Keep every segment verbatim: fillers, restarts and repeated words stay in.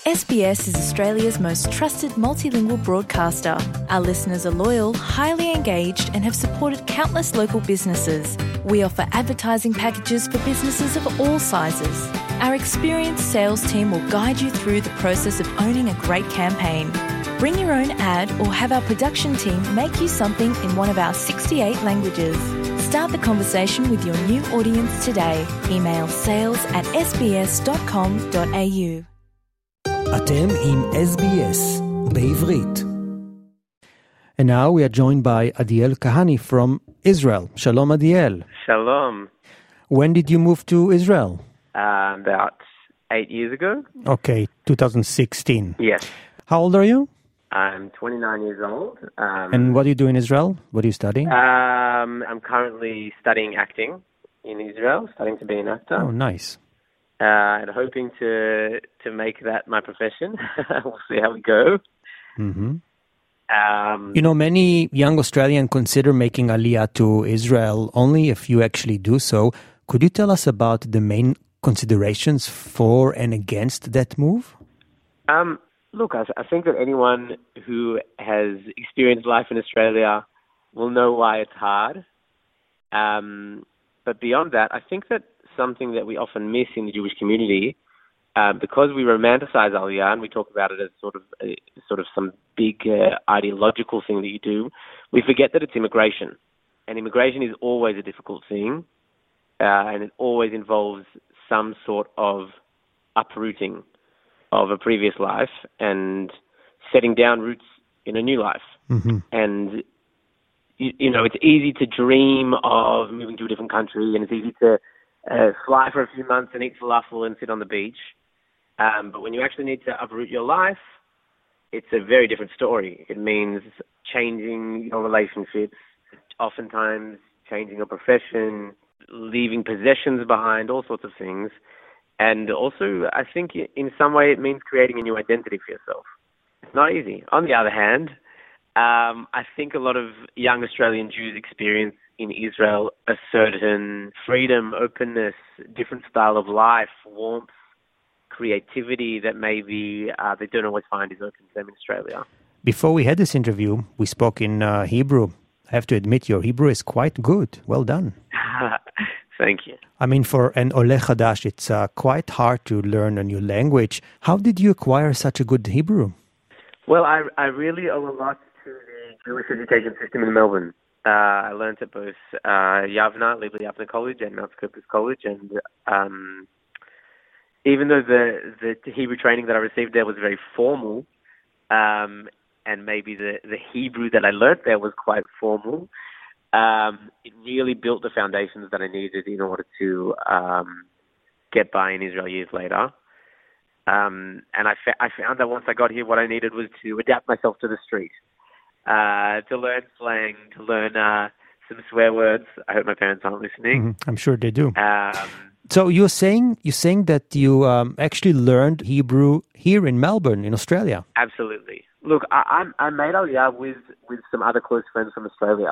S B S is Australia's most trusted multilingual broadcaster. Our listeners are loyal, highly engaged, and have supported countless local businesses. We offer advertising packages for businesses of all sizes. Our experienced sales team will guide you through the process of owning a great campaign. Bring your own ad or have our production team make you something in one of our sixty-eight languages. Start the conversation with your new audience today. Email sales at s b s dot com dot a u. אתם עם S B S בעברית. And now we are joined by Adiel Kahani from Israel. Shalom, Adiel. Shalom. When did you move to Israel? Uh, about eight years ago. Okay, two thousand sixteen. Yes. How old are you? I'm twenty-nine years old. Um, And what do you do in Israel? What do you study? Um, I'm currently studying acting in Israel, studying to be an actor. Oh, nice. Uh, and hoping to to make that my profession. We'll see how we go. Mm-hmm. Um, You know, many young Australians consider making Aliyah to Israel only if you actually do so. Could you tell us about the main considerations for and against that move? um, look, I, I think that anyone who has experienced life in Australia will know why it's hard. Um, but beyond that, I think that something that we often miss in the Jewish community, uh, because we romanticize Aliyah and we talk about it as sort of a, sort of some big uh, ideological thing that you do, we forget that it's immigration. And immigration is always a difficult thing, uh, and it always involves some sort of uprooting of a previous life and setting down roots in a new life. Mm-hmm. And you, you know, it's easy to dream of moving to a different country, and it's easy to Uh, fly for a few months and eat falafel and sit on the beach. Um, but when you actually need to uproot your life, it's a very different story. It means changing your relationships, oftentimes changing your profession, leaving possessions behind, all sorts of things. And also, I think in some way it means creating a new identity for yourself. It's not easy. On the other hand, um, I think a lot of young Australian Jews experience in Israel a certain freedom, openness, different style of life, warmth, creativity that maybe uh, they don't always find is open to them in Australia. Before we had this interview, we spoke in uh, Hebrew. I have to admit, your Hebrew is quite good. Well done. Thank you. I mean, for an Oleh Chadash, it's uh, quite hard to learn a new language. How did you acquire such a good Hebrew? Well, I, I really owe a lot to the Jewish education system in Melbourne. Uh, I learned at both uh, Yavna, Lively Yavna College, and Mount Scopus College, and um, even though the, the Hebrew training that I received there was very formal, um, and maybe the, the Hebrew that I learnt there was quite formal, um, it really built the foundations that I needed in order to um, get by in Israel years later. Um, and I, fa- I found that once I got here, what I needed was to adapt myself to the street. Uh, to learn slang, to learn uh, some swear words. I hope my parents aren't listening. Mm-hmm. I'm sure they do. Um, so you're saying you're saying that you um, actually learned Hebrew here in Melbourne, in Australia. Absolutely. Look, I, I, I made Aliyah with, with some other close friends from Australia.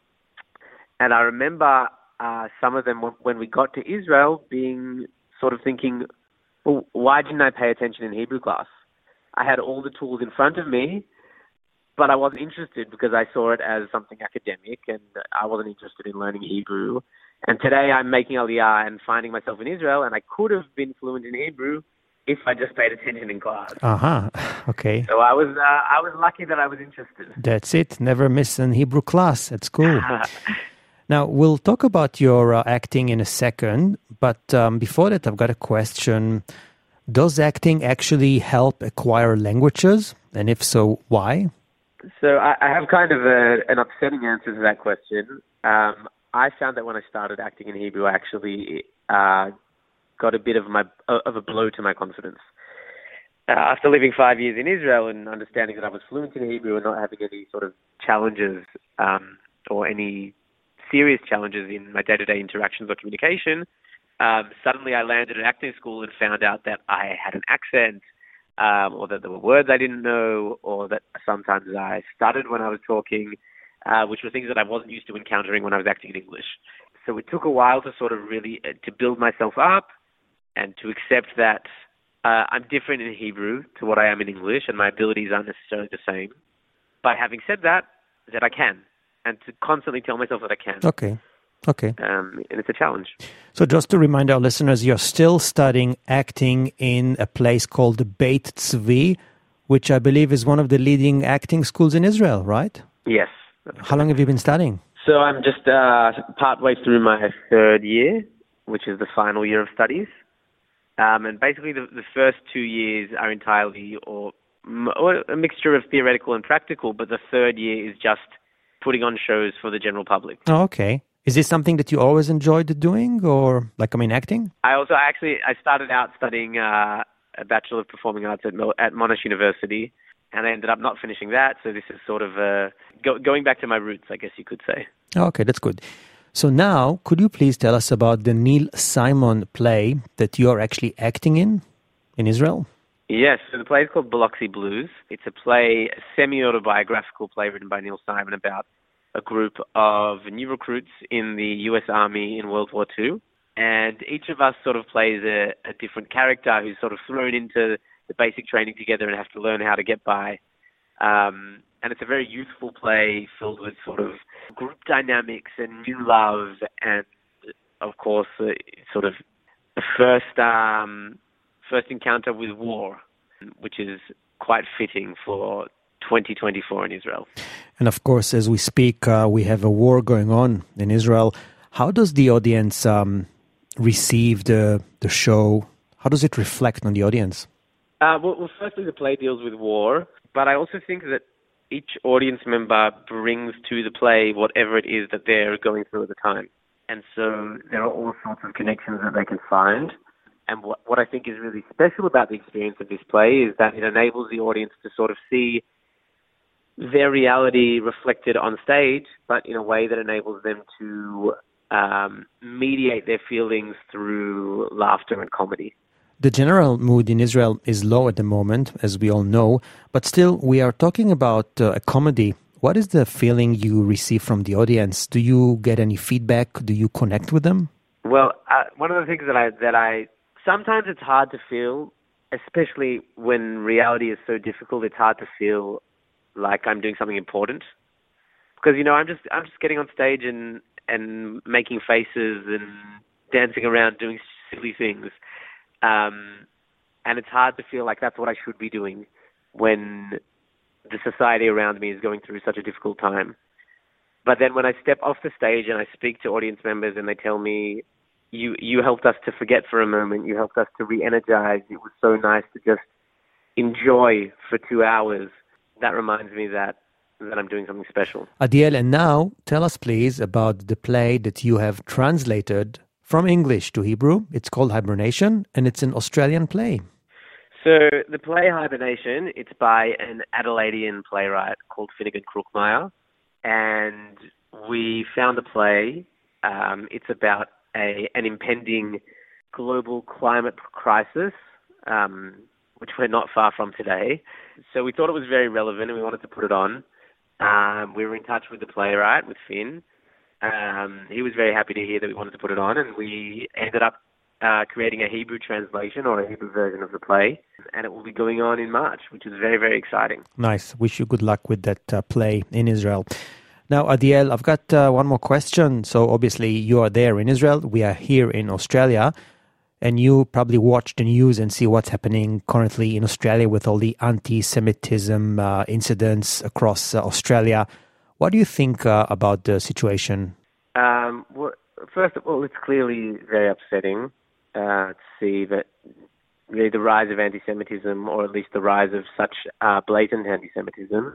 And I remember uh, some of them, when we got to Israel, being sort of thinking, well, why didn't I pay attention in Hebrew class? I had all the tools in front of me, but I wasn't interested because I saw it as something academic and I wasn't interested in learning Hebrew. And today I'm making Aliyah and finding myself in Israel, and I could have been fluent in Hebrew if I just paid attention in class. Uh-huh. Okay. So I was uh, I was lucky that I was interested. That's it. Never miss an Hebrew class at school. Now, we'll talk about your uh, acting in a second, but um, before that, I've got a question. Does acting actually help acquire languages? And if so, why? So I, I have kind of a, an upsetting answer to that question. Um, I found that when I started acting in Hebrew, I actually uh, got a bit of my of a blow to my confidence. Uh, after living five years in Israel and understanding that I was fluent in Hebrew and not having any sort of challenges um, or any serious challenges in my day-to-day interactions or communication, um, suddenly I landed at acting school and found out that I had an accent, Um, or that there were words I didn't know, or that sometimes I stuttered when I was talking, uh, which were things that I wasn't used to encountering when I was acting in English. So it took a while to sort of really uh, to build myself up and to accept that uh, I'm different in Hebrew to what I am in English, and my abilities aren't necessarily the same. But having said that, that I can, and to constantly tell myself that I can. Okay, okay. Um, and it's a challenge. So just to remind our listeners, you're still studying acting in a place called Beit Tzvi, which I believe is one of the leading acting schools in Israel, right? Yes. How long have you been studying? So I'm just uh, partway through my third year, which is the final year of studies. Um, and basically the, the first two years are entirely or, or a mixture of theoretical and practical, but the third year is just putting on shows for the general public. Oh, okay. Is this something that you always enjoyed doing, or like, I mean, acting? I also actually, I started out studying uh, a Bachelor of Performing Arts at, at Monash University, and I ended up not finishing that, so this is sort of uh, go, going back to my roots, I guess you could say. Okay, that's good. So now, could you please tell us about the Neil Simon play that you are actually acting in, in Israel? Yes, so the play is called Biloxi Blues. It's a play, a semi-autobiographical play written by Neil Simon about a group of new recruits in the U S Army in World War Two. And each of us sort of plays a, a different character who's sort of thrown into the basic training together and have to learn how to get by. Um, and it's a very youthful play filled with sort of group dynamics and new love and, of course, uh, sort of the first, um, first encounter with war, which is quite fitting for twenty twenty-four in Israel. And of course, as we speak, uh, we have a war going on in Israel. How does the audience um, receive the the show? How does it reflect on the audience? Uh, well, well, firstly, the play deals with war, but I also think that each audience member brings to the play whatever it is that they're going through at the time. And so there are all sorts of connections that they can find. And what, what I think is really special about the experience of this play is that it enables the audience to sort of see their reality reflected on stage, but in a way that enables them to um, mediate their feelings through laughter and comedy. The general mood in Israel is low at the moment, as we all know, but still we are talking about uh, a comedy. What is the feeling you receive from the audience? Do you get any feedback? Do you connect with them? Well, uh, one of the things that I that I sometimes it's hard to feel, especially when reality is so difficult. It's hard to feel like I'm doing something important, because you know I'm just I'm just getting on stage and and making faces and dancing around doing silly things, um, and it's hard to feel like that's what I should be doing when the society around me is going through such a difficult time. But then when I step off the stage and I speak to audience members and they tell me, you you helped us to forget for a moment, you helped us to re-energize, it was so nice to just enjoy for two hours, that reminds me that, that I'm doing something special. Adiel, and now tell us please about the play that you have translated from English to Hebrew. It's called Hibernation, and it's an Australian play. So the play Hibernation, it's by an Adelaidean playwright called Finnegan Crookmeyer, and we found a play. Um, it's about a an impending global climate crisis, um, which we're not far from today. So we thought it was very relevant and we wanted to put it on. Um, we were in touch with the playwright, with Finn. Um, he was very happy to hear that we wanted to put it on, and we ended up uh, creating a Hebrew translation or a Hebrew version of the play, and it will be going on in March, which is very, very exciting. Nice. Wish you good luck with that uh, play in Israel. Now, Adiel, I've got uh, one more question. So obviously you are there in Israel. We are here in Australia. And you probably watch the news and see what's happening currently in Australia with all the anti-Semitism uh, incidents across uh, Australia. What do you think uh, about the situation? Um, well, first of all, it's clearly very upsetting uh, to see that really the rise of anti-Semitism, or at least the rise of such uh, blatant anti-Semitism.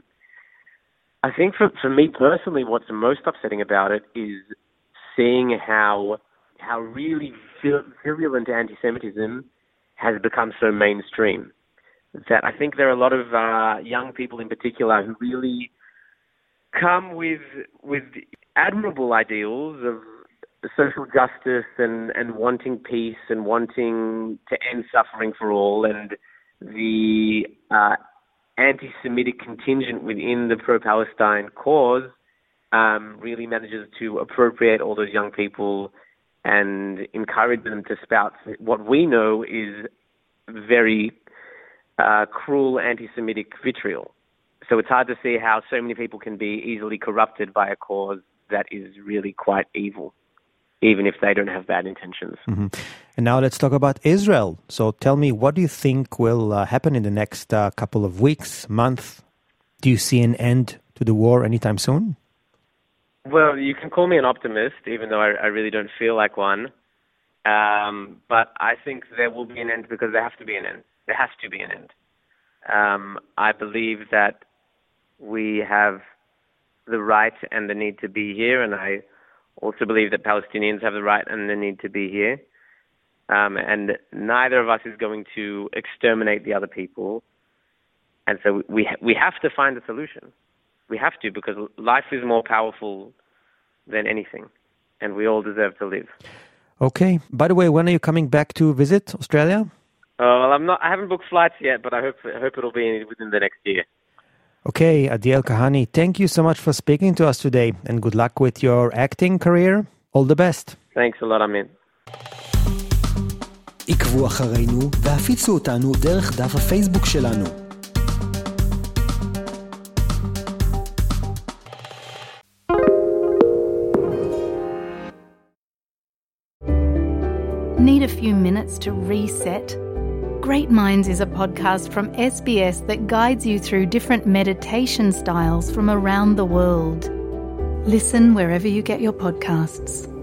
I think for, for me personally, what's most upsetting about it is seeing how how really virulent anti-Semitism has become so mainstream. That I think there are a lot of uh, young people in particular who really come with with admirable ideals of social justice and, and wanting peace and wanting to end suffering for all, and the uh, anti-Semitic contingent within the pro-Palestine cause um, really manages to appropriate all those young people and encourage them to spout what we know is very uh, cruel anti-Semitic vitriol. So it's hard to see how so many people can be easily corrupted by a cause that is really quite evil, even if they don't have bad intentions. Mm-hmm. And now let's talk about Israel. So tell me, what do you think will uh, happen in the next uh, couple of weeks, month? Do you see an end to the war anytime soon? Well, you can call me an optimist, even though I, I really don't feel like one. Um, but I think there will be an end because there has to be an end. There has to be an end. Um, I believe that we have the right and the need to be here, and I also believe that Palestinians have the right and the need to be here. Um, and neither of us is going to exterminate the other people. And so we we have to find a solution. We have to, because life is more powerful than anything, and we all deserve to live. Okay. By the way, when are you coming back to visit Australia? Oh, well, I'm not. I haven't booked flights yet, but I hope I hope it'll be within the next year. Okay, Adiel Kahani, thank you so much for speaking to us today, and good luck with your acting career. All the best. Thanks a lot, Amin. עקבו אחרינו והפיצו אותנו דרך דף הפייסבוק שלנו. Need a few minutes to reset? Great Minds is a podcast from S B S that guides you through different meditation styles from around the world. Listen wherever you get your podcasts.